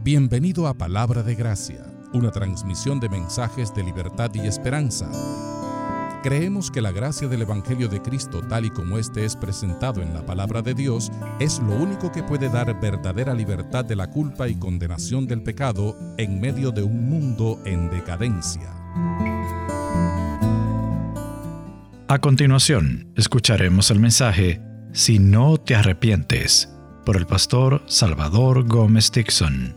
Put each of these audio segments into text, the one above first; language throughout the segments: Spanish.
Bienvenido a Palabra de Gracia, una transmisión de mensajes de libertad y esperanza. Creemos que la gracia del Evangelio de Cristo, tal y como este es presentado en la Palabra de Dios, es lo único que puede dar verdadera libertad de la culpa y condenación del pecado en medio de un mundo en decadencia. A continuación, escucharemos el mensaje Si no te arrepientes, por el pastor Salvador Gómez Dixon.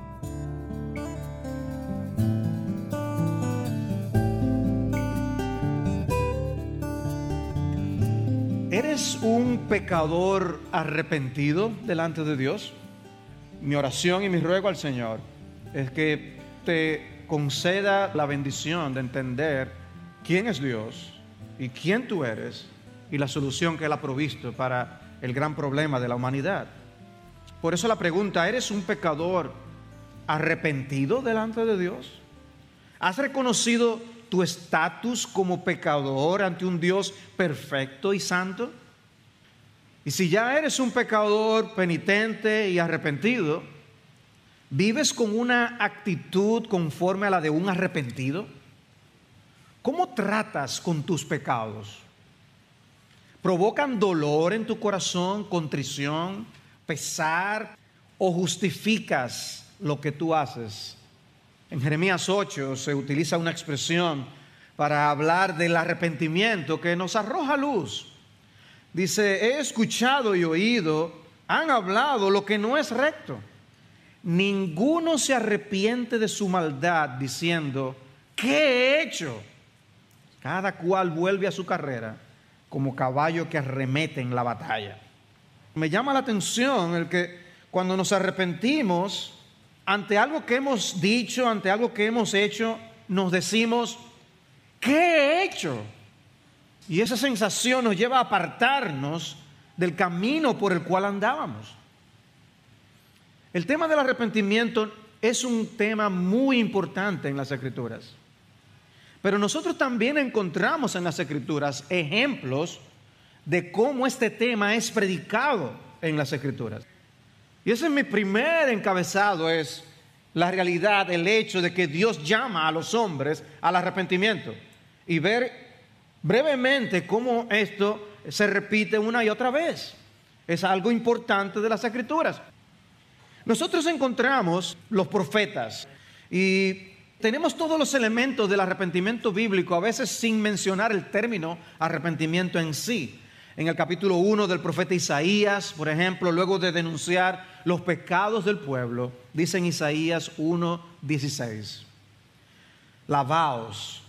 ¿Eres un pecador arrepentido delante de Dios? Mi oración y mi ruego al Señor es que te conceda la bendición de entender quién es Dios y quién tú eres y la solución que Él ha provisto para el gran problema de la humanidad. Por eso la pregunta, ¿eres un pecador arrepentido delante de Dios? ¿Has reconocido tu estatus como pecador ante un Dios perfecto y santo? Y si ya eres un pecador penitente y arrepentido, ¿vives con una actitud conforme a la de un arrepentido? ¿Cómo tratas con tus pecados? ¿Provocan dolor en tu corazón, contrición, pesar, o justificas lo que tú haces? En Jeremías 8 se utiliza una expresión para hablar del arrepentimiento que nos arroja luz. Dice, he escuchado y oído, han hablado lo que no es recto. Ninguno se arrepiente de su maldad diciendo, ¿qué he hecho? Cada cual vuelve a su carrera como caballo que arremete en la batalla. Me llama la atención el que cuando nos arrepentimos ante algo que hemos dicho, ante algo que hemos hecho, nos decimos, ¿qué he hecho? Y esa sensación nos lleva a apartarnos del camino por el cual andábamos. El tema del arrepentimiento es un tema muy importante en las Escrituras. Pero nosotros también encontramos en las Escrituras ejemplos de cómo este tema es predicado en las Escrituras. Y ese es mi primer encabezado, es la realidad, el hecho de que Dios llama a los hombres al arrepentimiento. Y ver brevemente cómo esto se repite una y otra vez. Es algo importante de las Escrituras. Nosotros encontramos los profetas y tenemos todos los elementos del arrepentimiento bíblico, a veces sin mencionar el término arrepentimiento en sí. En el capítulo 1 del profeta Isaías, por ejemplo, luego de denunciar los pecados del pueblo, dice en Isaías 1:16, lavaos,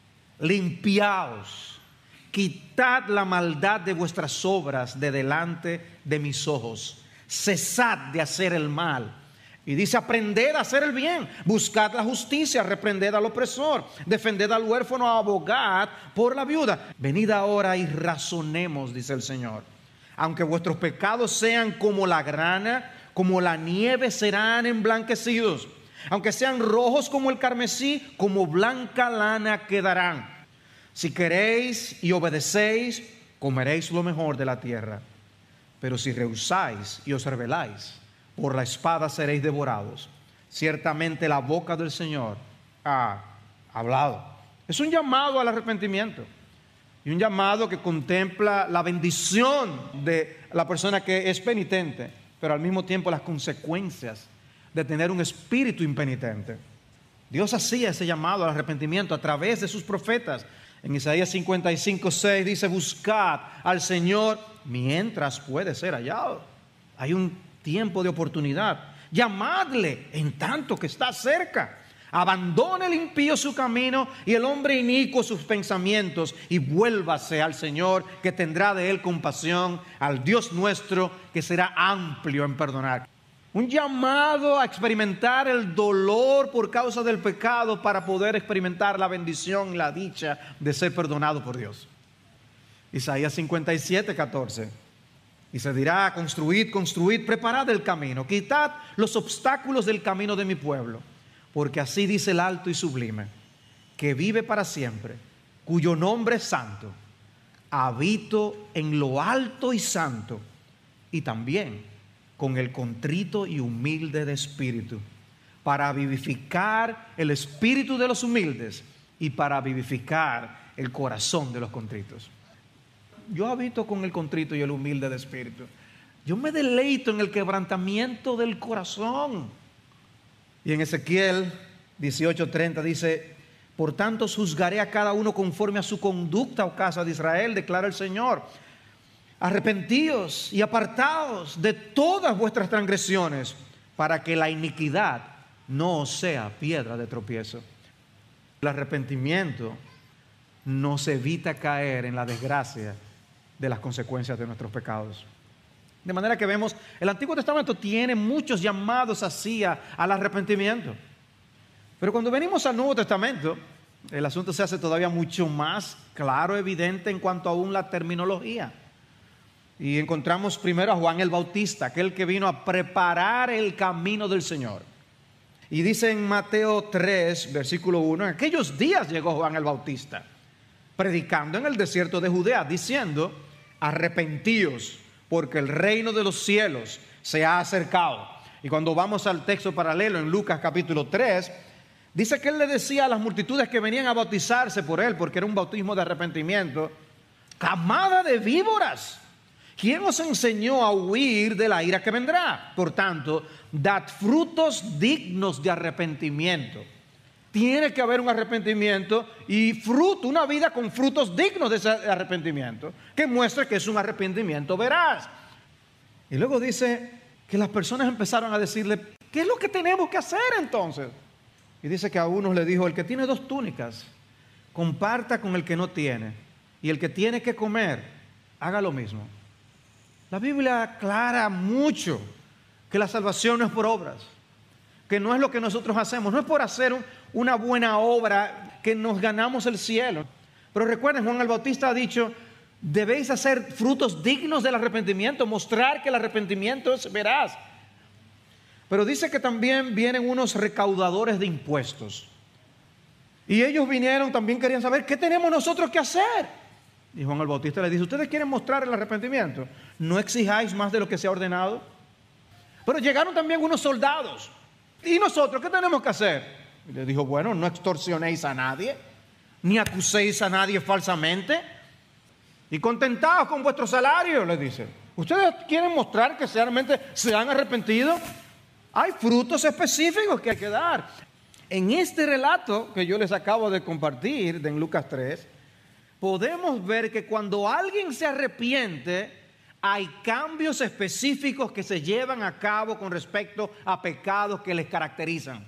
limpiaos, quitad la maldad de vuestras obras de delante de mis ojos, cesad de hacer el mal. Y dice, aprended a hacer el bien, buscad la justicia, reprended al opresor, defended al huérfano, abogad por la viuda. Venid ahora y razonemos, dice el Señor. Aunque vuestros pecados sean como la grana, como la nieve serán emblanquecidos. Aunque sean rojos como el carmesí, como blanca lana quedarán. Si queréis y obedecéis, comeréis lo mejor de la tierra. Pero si rehusáis y os rebeláis, por la espada seréis devorados. Ciertamente la boca del Señor ha hablado. Es un llamado al arrepentimiento y un llamado que contempla la bendición de la persona que es penitente, pero al mismo tiempo las consecuencias de tener un espíritu impenitente. Dios hacía ese llamado al arrepentimiento a través de sus profetas. En Isaías 55:6 dice, buscad al Señor mientras puede ser hallado. Hay un tiempo de oportunidad. Llamadle en tanto que está cerca. Abandone el impío su camino y el hombre inicuo sus pensamientos, y vuélvase al Señor, que tendrá de él compasión, al Dios nuestro, que será amplio en perdonar. Un llamado a experimentar el dolor por causa del pecado para poder experimentar la bendición y la dicha de ser perdonado por Dios. Isaías 57:14. Y se dirá, construid, construid, preparad el camino, quitad los obstáculos del camino de mi pueblo, porque así dice el alto y sublime, que vive para siempre, cuyo nombre es santo. Habito en lo alto y santo, y también con el contrito y humilde de espíritu, para vivificar el espíritu de los humildes y para vivificar el corazón de los contritos. Yo habito con el contrito y el humilde de espíritu. Yo me deleito en el quebrantamiento del corazón. Y en Ezequiel 18:30 dice: por tanto juzgaré a cada uno conforme a su conducta, oh casa de Israel, declara el Señor. Arrepentíos y apartaos de todas vuestras transgresiones, para que la iniquidad no os sea piedra de tropiezo. El arrepentimiento nos evita caer en la desgracia de las consecuencias de nuestros pecados. De manera que vemos, el Antiguo Testamento tiene muchos llamados así al arrepentimiento. Pero cuando venimos al Nuevo Testamento, el asunto se hace todavía mucho más claro, evidente en cuanto aún la terminología. Y encontramos primero a Juan el Bautista, aquel que vino a preparar el camino del Señor. Y dice en Mateo 3, versículo 1, en aquellos días llegó Juan el Bautista, predicando en el desierto de Judea, diciendo: arrepentíos, porque el reino de los cielos se ha acercado. Y cuando vamos al texto paralelo en Lucas capítulo 3, dice que él le decía a las multitudes que venían a bautizarse por él, porque era un bautismo de arrepentimiento: camada de víboras, ¿quién os enseñó a huir de la ira que vendrá? Por tanto, dad frutos dignos de arrepentimiento. Tiene que haber un arrepentimiento y fruto, una vida con frutos dignos de ese arrepentimiento, que muestra que es un arrepentimiento veraz. Y luego dice que las personas empezaron a decirle: ¿qué es lo que tenemos que hacer entonces? Y dice que a unos le dijo: el que tiene 2 túnicas, comparta con el que no tiene, y el que tiene que comer, haga lo mismo. La Biblia aclara mucho que la salvación no es por obras, que no es lo que nosotros hacemos, no es por hacer una buena obra que nos ganamos el cielo. Pero recuerden, Juan el Bautista ha dicho: debéis hacer frutos dignos del arrepentimiento, mostrar que el arrepentimiento es veraz. Pero dice que también vienen unos recaudadores de impuestos. Y ellos vinieron, también querían saber: ¿qué tenemos nosotros que hacer? Y Juan el Bautista le dice: ¿ustedes quieren mostrar el arrepentimiento? No exijáis más de lo que se ha ordenado. Pero llegaron también unos soldados. ¿Y nosotros qué tenemos que hacer? Y le dijo: bueno, no extorsionéis a nadie, ni acuséis a nadie falsamente, y contentaos con vuestro salario, le dice. ¿Ustedes quieren mostrar que realmente se han arrepentido? Hay frutos específicos que hay que dar. En este relato que yo les acabo de compartir, de en Lucas 3, podemos ver que cuando alguien se arrepiente, hay cambios específicos que se llevan a cabo con respecto a pecados que les caracterizan.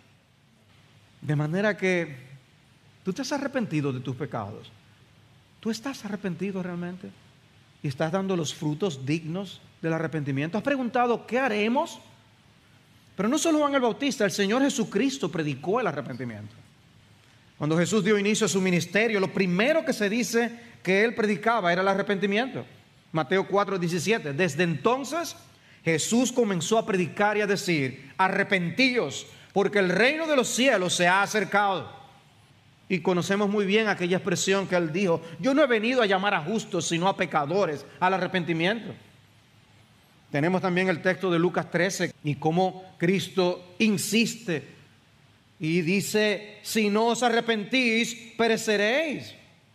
De manera que tú te has arrepentido de tus pecados. ¿Tú estás arrepentido realmente? ¿Y estás dando los frutos dignos del arrepentimiento? ¿Has preguntado qué haremos? Pero no solo Juan el Bautista, el Señor Jesucristo predicó el arrepentimiento. Cuando Jesús dio inicio a su ministerio, lo primero que se dice que Él predicaba era el arrepentimiento. Mateo 4:17. Desde entonces Jesús comenzó a predicar y a decir: arrepentíos, porque el reino de los cielos se ha acercado. Y conocemos muy bien aquella expresión que Él dijo: yo no he venido a llamar a justos, sino a pecadores al arrepentimiento. Tenemos también el texto de Lucas 13 y cómo Cristo insiste y dice: si no os arrepentís, pereceréis.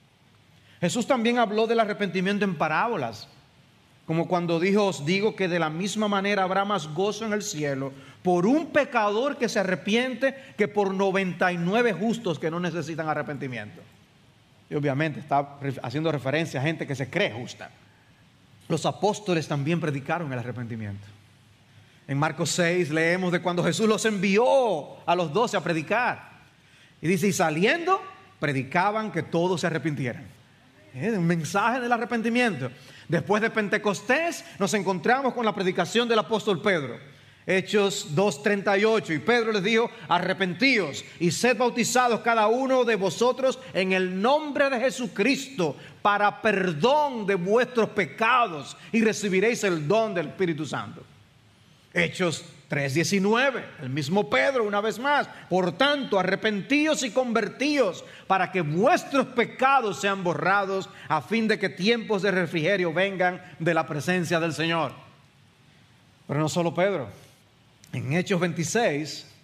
Jesús también habló del arrepentimiento en parábolas, como cuando dijo: os digo que de la misma manera habrá más gozo en el cielo por un pecador que se arrepiente que por 99 justos que no necesitan arrepentimiento. Y obviamente está haciendo referencia a gente que se cree justa. Los apóstoles también predicaron el arrepentimiento. En Marcos 6 leemos de cuando Jesús los envió a los 12 a predicar. Y dice: y saliendo, predicaban que todos se arrepintieran. Un mensaje del arrepentimiento. Después de Pentecostés nos encontramos con la predicación del apóstol Pedro. Hechos 2:38. Y Pedro les dijo: arrepentíos y sed bautizados cada uno de vosotros en el nombre de Jesucristo para perdón de vuestros pecados, y recibiréis el don del Espíritu Santo. Hechos 3:19, el mismo Pedro una vez más: por tanto, arrepentíos y convertíos para que vuestros pecados sean borrados, a fin de que tiempos de refrigerio vengan de la presencia del Señor. Pero no solo Pedro. En Hechos 26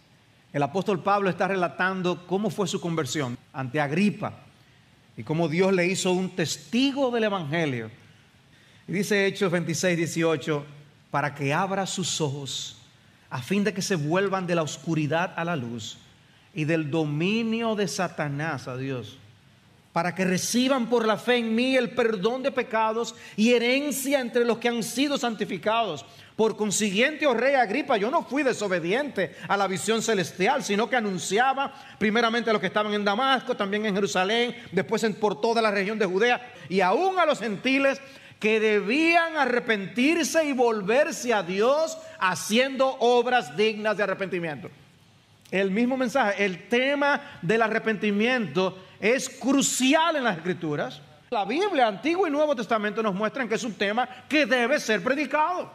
El apóstol Pablo está relatando cómo fue su conversión ante Agripa y cómo Dios le hizo un testigo del evangelio. Y dice Hechos 26, 18, para que abra sus ojos a fin de que se vuelvan de la oscuridad a la luz y del dominio de Satanás a Dios, para que reciban por la fe en mí el perdón de pecados y herencia entre los que han sido santificados. Por consiguiente, oh rey Agripa, yo no fui desobediente a la visión celestial, sino que anunciaba primeramente a los que estaban en Damasco, también en Jerusalén, después por toda la región de Judea y aún a los gentiles que debían arrepentirse y volverse a Dios haciendo obras dignas de arrepentimiento. El mismo mensaje, el tema del arrepentimiento es crucial en las Escrituras. La Biblia, Antiguo y Nuevo Testamento, nos muestran que es un tema que debe ser predicado.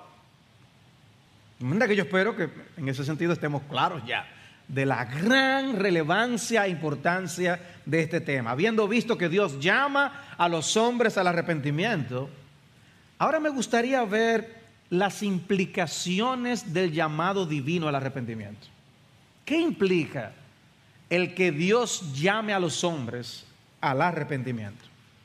De manera que yo espero que en ese sentido estemos claros ya de la gran relevancia e importancia de este tema. Habiendo visto que Dios llama a los hombres al arrepentimiento, ahora me gustaría ver las implicaciones del llamado divino al arrepentimiento. ¿Qué implica el que Dios llame a los hombres al arrepentimiento?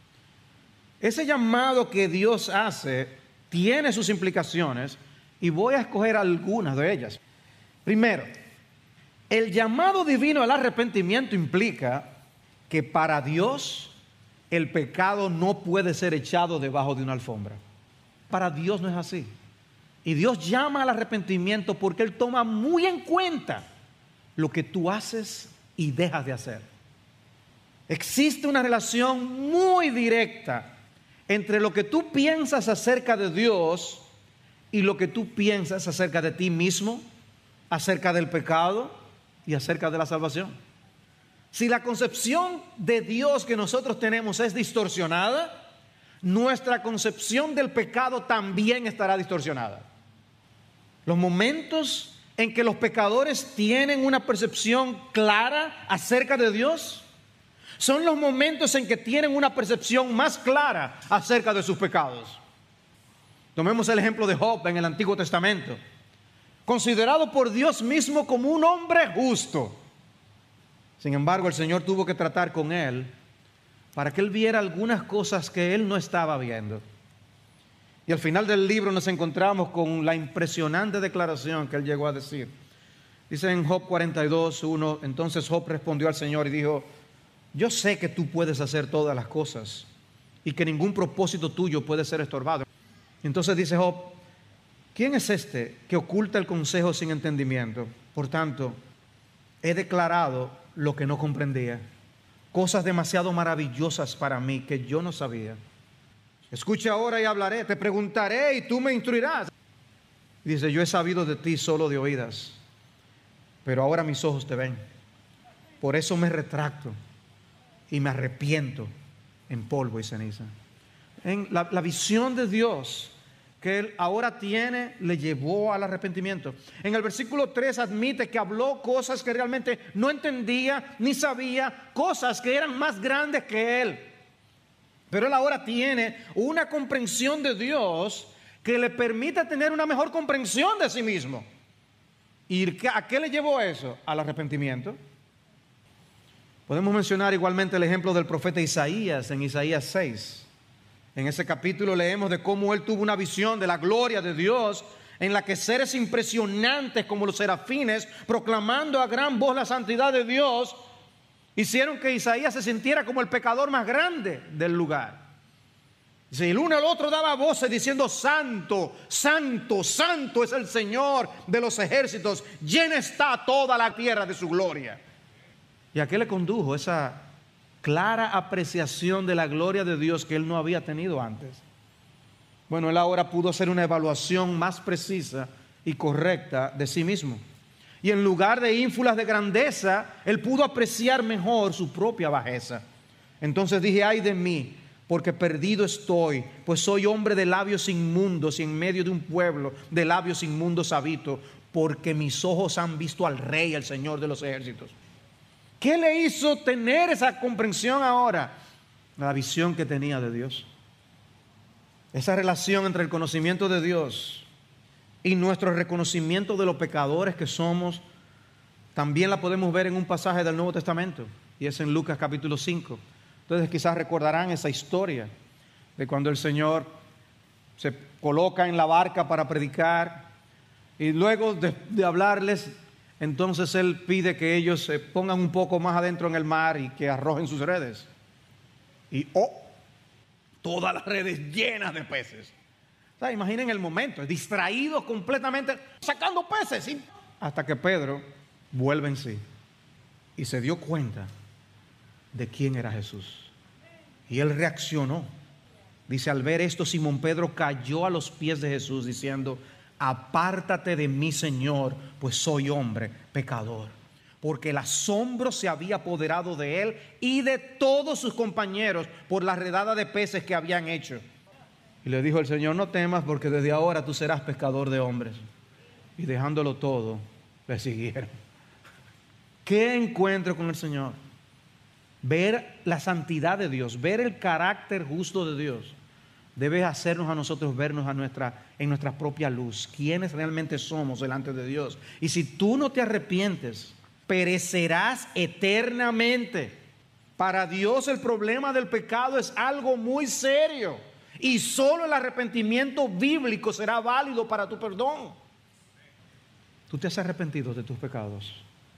Ese llamado que Dios hace tiene sus implicaciones y voy a escoger algunas de ellas. Primero, el llamado divino al arrepentimiento implica que para Dios el pecado no puede ser echado debajo de una alfombra. Para Dios no es así. Y Dios llama al arrepentimiento porque Él toma muy en cuenta lo que tú haces y dejas de hacer. Existe una relación muy directa entre lo que tú piensas acerca de Dios y lo que tú piensas acerca de ti mismo, acerca del pecado y acerca de la salvación. Si la concepción de Dios que nosotros tenemos es distorsionada, nuestra concepción del pecado también estará distorsionada. Los momentos en que los pecadores tienen una percepción clara acerca de Dios son los momentos en que tienen una percepción más clara acerca de sus pecados. Tomemos el ejemplo de Job en el Antiguo Testamento, considerado por Dios mismo como un hombre justo. Sin embargo, el Señor tuvo que tratar con él para que él viera algunas cosas que él no estaba viendo. Y al final del libro nos encontramos con la impresionante declaración que él llegó a decir. Dice en Job 42:1, entonces Job respondió al Señor y dijo: yo sé que tú puedes hacer todas las cosas y que ningún propósito tuyo puede ser estorbado. Entonces dice Job: ¿quién es este que oculta el consejo sin entendimiento? Por tanto, he declarado lo que no comprendía, cosas demasiado maravillosas para mí que yo no sabía. Escucha ahora y hablaré, te preguntaré y tú me instruirás. Dice: yo he sabido de ti solo de oídas, pero ahora mis ojos te ven. Por eso me retracto y me arrepiento en polvo y ceniza. En la visión de Dios que él ahora tiene le llevó al arrepentimiento. En el versículo 3 admite que habló cosas que realmente no entendía ni sabía, cosas que eran más grandes que él. Pero él ahora tiene una comprensión de Dios que le permite tener una mejor comprensión de sí mismo. ¿Y a qué le llevó eso? Al arrepentimiento. Podemos mencionar igualmente el ejemplo del profeta Isaías en Isaías 6. En ese capítulo leemos de cómo él tuvo una visión de la gloria de Dios, en la que seres impresionantes como los serafines, proclamando a gran voz la santidad de Dios, hicieron que Isaías se sintiera como el pecador más grande del lugar. Si el uno al otro daba voces diciendo: santo, santo, santo es el Señor de los ejércitos, llena está toda la tierra de su gloria. ¿Y a qué le condujo esa clara apreciación de la gloria de Dios que él no había tenido antes? Bueno, él ahora pudo hacer una evaluación más precisa y correcta de sí mismo. Y en lugar de ínfulas de grandeza, él pudo apreciar mejor su propia bajeza. Entonces dije: ay de mí, porque perdido estoy, pues soy hombre de labios inmundos y en medio de un pueblo de labios inmundos habito, porque mis ojos han visto al Rey, al Señor de los ejércitos. ¿Qué le hizo tener esa comprensión ahora? La visión que tenía de Dios. Esa relación entre el conocimiento de Dios y nuestro reconocimiento de los pecadores que somos También la podemos ver en un pasaje del Nuevo Testamento, y es en Lucas capítulo 5. Entonces quizás recordarán esa historia de cuando el Señor se coloca en la barca para predicar, y luego de hablarles, entonces Él pide que ellos se pongan un poco más adentro en el mar y que arrojen sus redes. Y todas las redes llenas de peces. O sea, imaginen el momento, distraídos completamente, sacando peces, ¿sí? Hasta que Pedro vuelve en sí y se dio cuenta de quién era Jesús. Y él reaccionó. Dice, al ver esto, Simón Pedro cayó a los pies de Jesús diciendo, apártate de mí, Señor, pues soy hombre pecador. Porque el asombro se había apoderado de él y de todos sus compañeros por la redada de peces que habían hecho. Y le dijo el Señor, no temas, porque desde ahora tú serás pescador de hombres. Y dejándolo todo, le siguieron. ¿Qué encuentro con el Señor? Ver la santidad de Dios, ver el carácter justo de Dios, debe hacernos a nosotros vernos en nuestra propia luz, quiénes realmente somos delante de Dios. Y si tú no te arrepientes, perecerás eternamente. Para Dios el problema del pecado es algo muy serio, y solo el arrepentimiento bíblico será válido para tu perdón. ¿Tú te has arrepentido de tus pecados?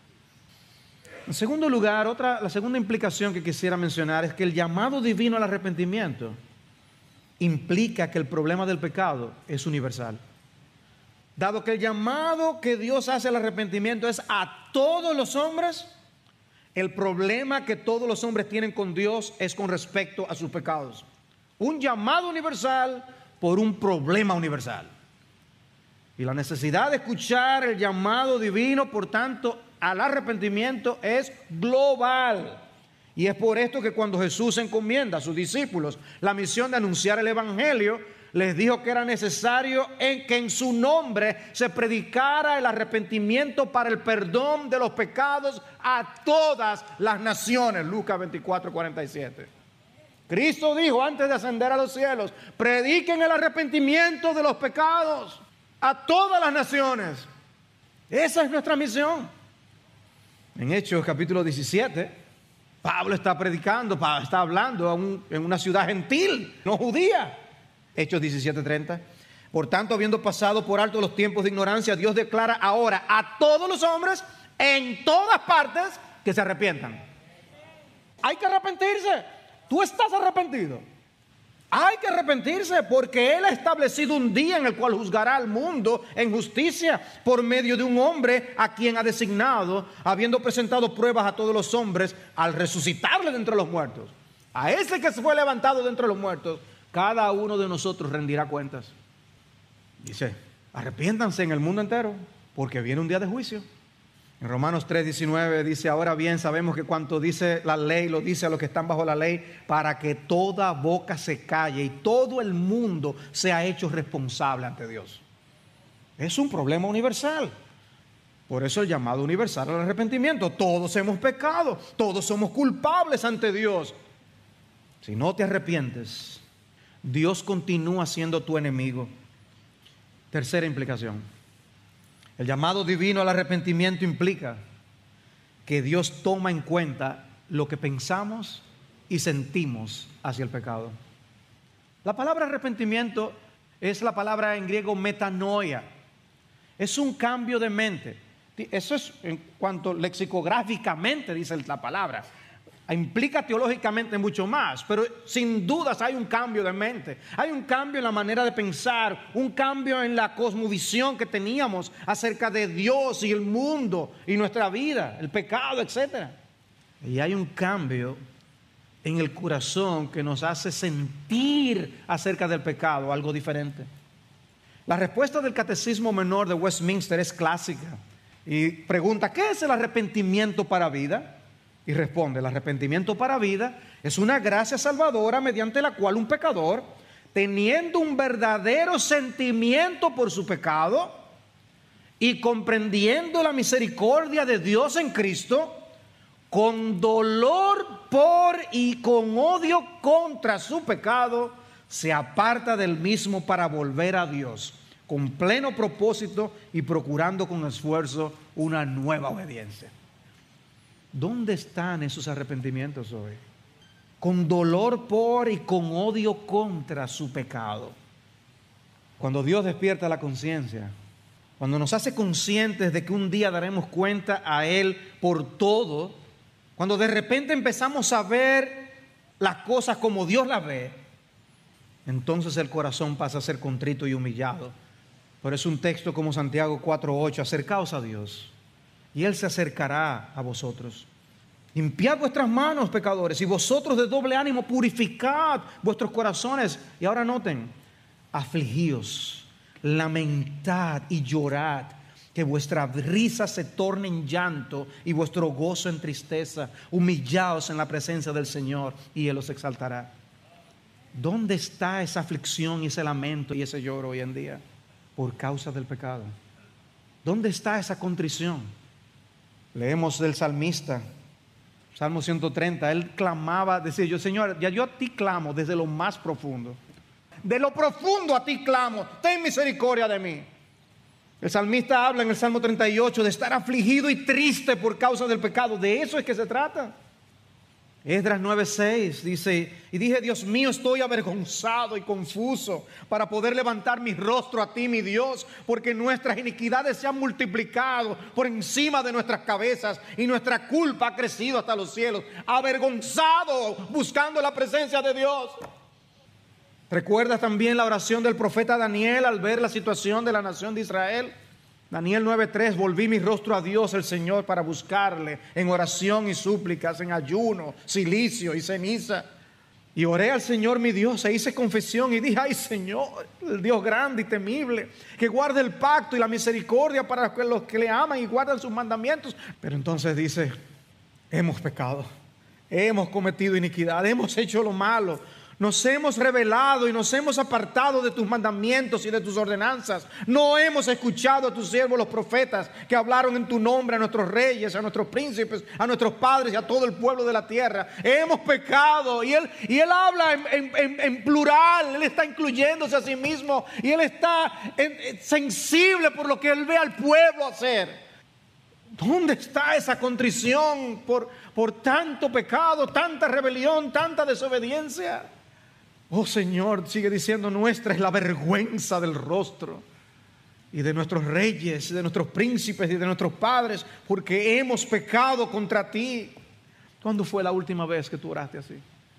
En segundo lugar, la segunda implicación que quisiera mencionar es que el llamado divino al arrepentimiento implica que el problema del pecado es universal. Dado que el llamado que Dios hace al arrepentimiento es a todos los hombres, el problema que todos los hombres tienen con Dios es con respecto a sus pecados. Un llamado universal por un problema universal. Y la necesidad de escuchar el llamado divino, por tanto, al arrepentimiento es global. Y es por esto que cuando Jesús encomienda a sus discípulos la misión de anunciar el evangelio, les dijo que era necesario que en su nombre se predicara el arrepentimiento para el perdón de los pecados a todas las naciones. Lucas 24:47. Cristo dijo antes de ascender a los cielos, prediquen el arrepentimiento de los pecados a todas las naciones. Esa es nuestra misión. En Hechos capítulo 17, Pablo está predicando, está hablando en una ciudad gentil, no judía. Hechos 17:30. Por tanto, habiendo pasado por alto los tiempos de ignorancia, Dios declara ahora a todos los hombres en todas partes que se arrepientan. Hay que arrepentirse. ¿Tú estás arrepentido? Hay que arrepentirse, porque Él ha establecido un día en el cual juzgará al mundo en justicia por medio de un hombre a quien ha designado, habiendo presentado pruebas a todos los hombres al resucitarle de entre los muertos. A ese que se fue levantado de entre los muertos, cada uno de nosotros rendirá cuentas. Dice, arrepiéntanse en el mundo entero, porque viene un día de juicio. En Romanos 3:19 dice, ahora bien sabemos que cuanto dice la ley, lo dice a los que están bajo la ley, para que toda boca se calle y todo el mundo sea hecho responsable ante Dios. Es un problema universal. Por eso el llamado universal al arrepentimiento. Todos hemos pecado, todos somos culpables ante Dios. Si no te arrepientes, Dios continúa siendo tu enemigo. Tercera implicación. El llamado divino al arrepentimiento implica que Dios toma en cuenta lo que pensamos y sentimos hacia el pecado. La palabra arrepentimiento es la palabra en griego metanoia. Es un cambio de mente. Eso es en cuanto lexicográficamente dice la palabra. Implica teológicamente mucho más, pero sin dudas hay un cambio de mente, hay un cambio en la manera de pensar, un cambio en la cosmovisión que teníamos acerca de Dios y el mundo y nuestra vida, el pecado, etc. Y hay un cambio en el corazón que nos hace sentir acerca del pecado algo diferente. La respuesta del Catecismo Menor de Westminster es clásica y pregunta, ¿qué es el arrepentimiento para vida? Y responde, el arrepentimiento para vida es una gracia salvadora mediante la cual un pecador, teniendo un verdadero sentimiento por su pecado y comprendiendo la misericordia de Dios en Cristo, con dolor por y con odio contra su pecado, se aparta del mismo para volver a Dios, con pleno propósito y procurando con esfuerzo una nueva obediencia. ¿Dónde están esos arrepentimientos hoy? Con dolor por y con odio contra su pecado. Cuando Dios despierta la conciencia, cuando nos hace conscientes de que un día daremos cuenta a Él por todo, cuando de repente empezamos a ver las cosas como Dios las ve, entonces el corazón pasa a ser contrito y humillado. Por eso un texto como Santiago 4:8, acercaos a Dios y Él se acercará a vosotros. Limpiad vuestras manos, pecadores, y vosotros de doble ánimo purificad vuestros corazones. Y ahora noten, afligíos, lamentad y llorad, que vuestra risa se torne en llanto y vuestro gozo en tristeza. Humillaos en la presencia del Señor y Él os exaltará. ¿Dónde está esa aflicción y ese lamento y ese lloro hoy en día? Por causa del pecado. ¿Dónde está esa contrición? Leemos del salmista, Salmo 130, él clamaba, decía yo, Señor, ya yo a ti clamo desde lo más profundo. De lo profundo a ti clamo, ten misericordia de mí. El salmista habla en el Salmo 38 de estar afligido y triste por causa del pecado. De eso es que se trata. Esdras 9:6 dice, y dije, Dios mío, estoy avergonzado y confuso para poder levantar mi rostro a ti, mi Dios, porque nuestras iniquidades se han multiplicado por encima de nuestras cabezas y nuestra culpa ha crecido hasta los cielos. Avergonzado buscando la presencia de Dios. ¿Recuerdas también la oración del profeta Daniel al ver la situación de la nación de Israel? Daniel 9:3, volví mi rostro a Dios el Señor para buscarle en oración y súplicas, en ayuno, cilicio y ceniza. Y oré al Señor mi Dios e hice confesión y dije, ay Señor, el Dios grande y temible, que guarda el pacto y la misericordia para los que le aman y guardan sus mandamientos. Pero entonces dice, hemos pecado, hemos cometido iniquidad, hemos hecho lo malo. Nos hemos rebelado y nos hemos apartado de tus mandamientos y de tus ordenanzas. No hemos escuchado a tus siervos los profetas que hablaron en tu nombre a nuestros reyes, a nuestros príncipes, a nuestros padres y a todo el pueblo de la tierra. Hemos pecado y él habla en plural. Él está incluyéndose a sí mismo y él está sensible por lo que él ve al pueblo hacer. ¿Dónde está esa contrición por tanto pecado, tanta rebelión, tanta desobediencia? Oh Señor, sigue diciendo, nuestra es la vergüenza del rostro y de nuestros reyes, de nuestros príncipes y de nuestros padres, porque hemos pecado contra ti. ¿Cuándo fue la última vez que tú oraste así?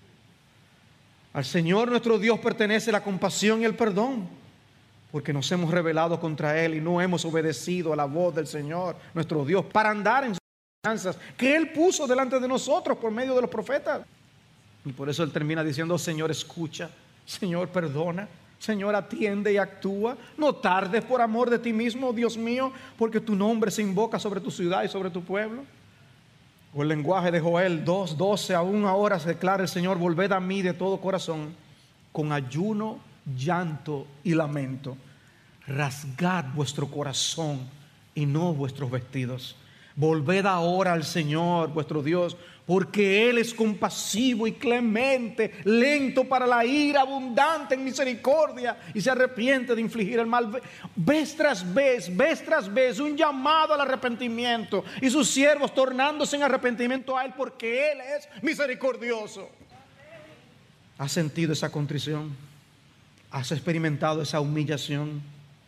Al Señor nuestro Dios pertenece la compasión y el perdón, porque nos hemos rebelado contra Él y no hemos obedecido a la voz del Señor nuestro Dios para andar en sus ordenanzas que Él puso delante de nosotros por medio de los profetas. Y por eso Él termina diciendo, Señor, escucha, Señor, perdona, Señor, atiende y actúa. No tardes por amor de ti mismo, Dios mío, porque tu nombre se invoca sobre tu ciudad y sobre tu pueblo. O el lenguaje de Joel 2:12, aún ahora se declara el Señor, volved a mí de todo corazón, con ayuno, llanto y lamento. Rasgad vuestro corazón y no vuestros vestidos. Volved ahora al Señor vuestro Dios, porque Él es compasivo y clemente, lento para la ira, abundante en misericordia y se arrepiente de infligir el mal. Vez tras vez, un llamado al arrepentimiento y sus siervos tornándose en arrepentimiento a Él, porque Él es misericordioso. ¿Has sentido esa contrición? ¿Has experimentado esa humillación?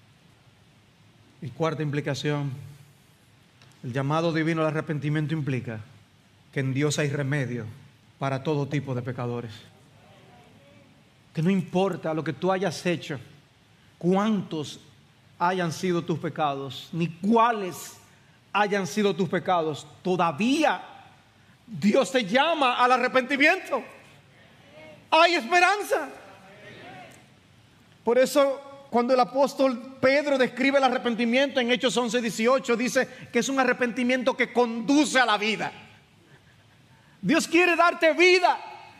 Y cuarta implicación, el llamado divino al arrepentimiento implica que en Dios hay remedio para todo tipo de pecadores. Que no importa lo que tú hayas hecho, cuántos hayan sido tus pecados, ni cuáles hayan sido tus pecados, todavía Dios te llama al arrepentimiento. Hay esperanza. Por eso, cuando el apóstol Pedro describe el arrepentimiento en Hechos 11:18, dice que es un arrepentimiento que conduce a la vida. Dios quiere darte vida.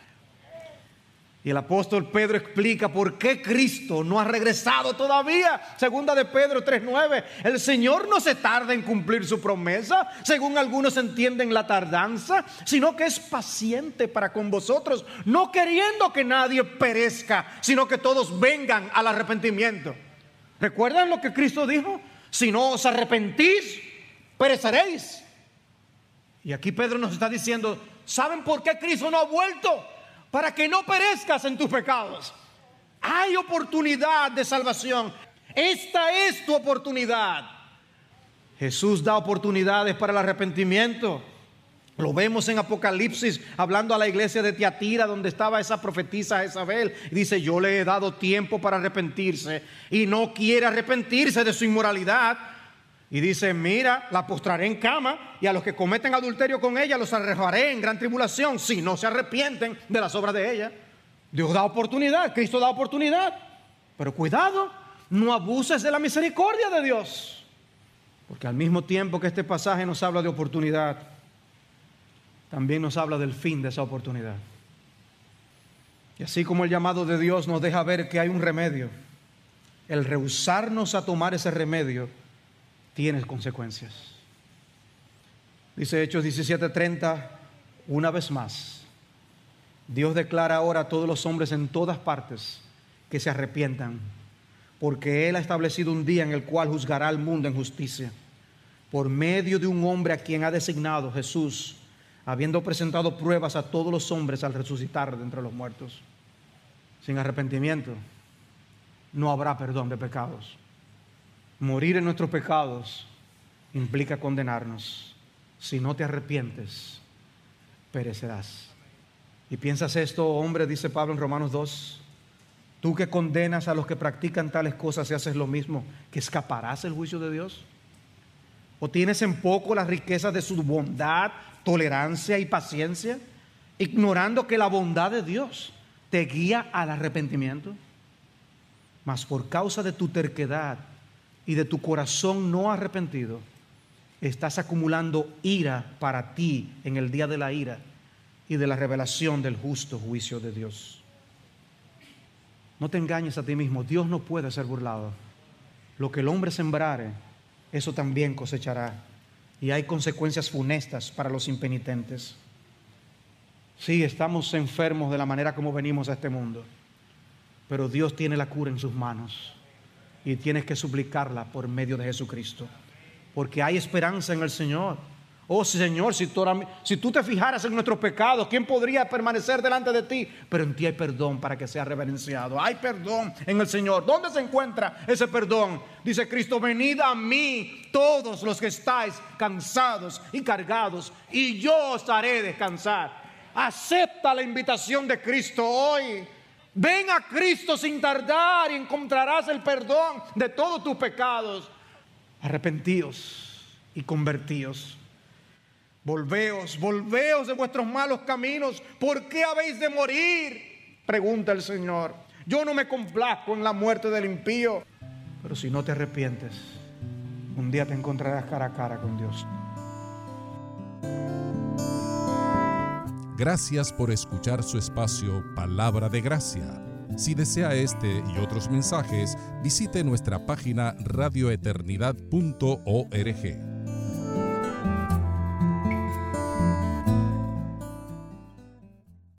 Y el apóstol Pedro explica por qué Cristo no ha regresado todavía. Segunda de Pedro 3:9. El Señor no se tarda en cumplir su promesa, según algunos entienden la tardanza, sino que es paciente para con vosotros, no queriendo que nadie perezca, sino que todos vengan al arrepentimiento. ¿Recuerdan lo que Cristo dijo? Si no os arrepentís, pereceréis. Y aquí Pedro nos está diciendo, ¿saben por qué Cristo no ha vuelto? Para que no perezcas en tus pecados. Hay oportunidad de salvación. Esta es tu oportunidad. Jesús da oportunidades para el arrepentimiento. Lo vemos en Apocalipsis, hablando a la iglesia de Tiatira, donde estaba esa profetisa Jezabel. Dice, yo le he dado tiempo para arrepentirse y no quiere arrepentirse de su inmoralidad. Y dice, mira, la postraré en cama y a los que cometen adulterio con ella los arrojaré en gran tribulación si no se arrepienten de las obras de ella. Dios da oportunidad, Cristo da oportunidad. Pero cuidado, no abuses de la misericordia de Dios. Porque al mismo tiempo que este pasaje nos habla de oportunidad, también nos habla del fin de esa oportunidad. Y así como el llamado de Dios nos deja ver que hay un remedio, el rehusarnos a tomar ese remedio tiene consecuencias. Dice Hechos 17:30, una vez más, Dios declara ahora a todos los hombres en todas partes que se arrepientan, porque Él ha establecido un día en el cual juzgará al mundo en justicia, por medio de un hombre a quien ha designado, Jesús, habiendo presentado pruebas a todos los hombres al resucitar de entre los muertos. Sin arrepentimiento no habrá perdón de pecados. Morir en nuestros pecados implica condenarnos. Si no te arrepientes, perecerás. ¿Y piensas esto, hombre? Dice Pablo en Romanos 2. Tú que condenas a los que practican tales cosas y haces lo mismo, ¿que escaparás del juicio de Dios? ¿O tienes en poco las riquezas de su bondad, tolerancia y paciencia, ignorando que la bondad de Dios te guía al arrepentimiento? Mas por causa de tu terquedad y de tu corazón no arrepentido, estás acumulando ira para ti en el día de la ira y de la revelación del justo juicio de Dios. No te engañes a ti mismo, Dios no puede ser burlado. Lo que el hombre sembrare, eso también cosechará. Y hay consecuencias funestas para los impenitentes. Sí, estamos enfermos de la manera como venimos a este mundo, pero Dios tiene la cura en sus manos y tienes que suplicarla por medio de Jesucristo, porque hay esperanza en el Señor. Oh Señor, si tú te fijaras en nuestros pecados, ¿quién podría permanecer delante de ti? Pero en ti hay perdón para que sea reverenciado. Hay perdón en el Señor. ¿Dónde se encuentra ese perdón? Dice Cristo, venid a mí todos los que estáis cansados y cargados, y yo os haré descansar. Acepta la invitación de Cristo hoy. Ven a Cristo sin tardar y encontrarás el perdón de todos tus pecados. Arrepentíos y convertíos. Volveos de vuestros malos caminos. ¿Por qué habéis de morir? Pregunta el Señor. Yo no me complazco en la muerte del impío. Pero si no te arrepientes, un día te encontrarás cara a cara con Dios. Gracias por escuchar su espacio Palabra de Gracia. Si desea este y otros mensajes, visite nuestra página radioeternidad.org.